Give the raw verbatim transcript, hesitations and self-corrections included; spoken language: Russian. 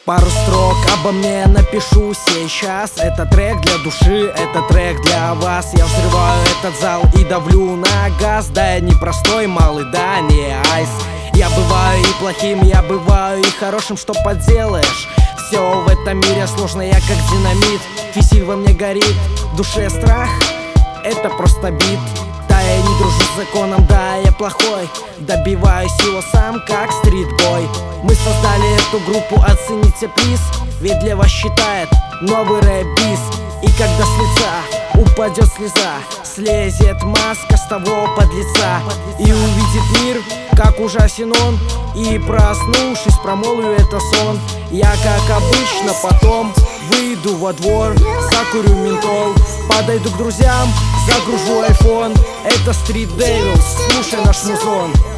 Пару строк обо мне напишу сейчас. Это трек для души, это трек для вас. Я взрываю этот зал и давлю на газ. Да, я не простой малый, да, не айс. Я бываю и плохим, я бываю и хорошим, что поделаешь. Все в этом мире сложно, я как динамит. Фитиль во мне горит, в душе страх, это просто бит. Да, я не дружу с законом, да, я плохой. Добиваюсь его сам, как стритбой. Мы создали эту группу, оцените плиз. Ведь для вас считает новый рэп-биз. И когда с лица упадет слеза, слезет маска с того подлеца, и увидит мир, как ужасен он. И проснувшись, промолвлю это сон. Я, как обычно, потом выйду во двор, закурю ментол, подойду к друзьям, загружу айфон. Это Street Devils, слушай наш музон.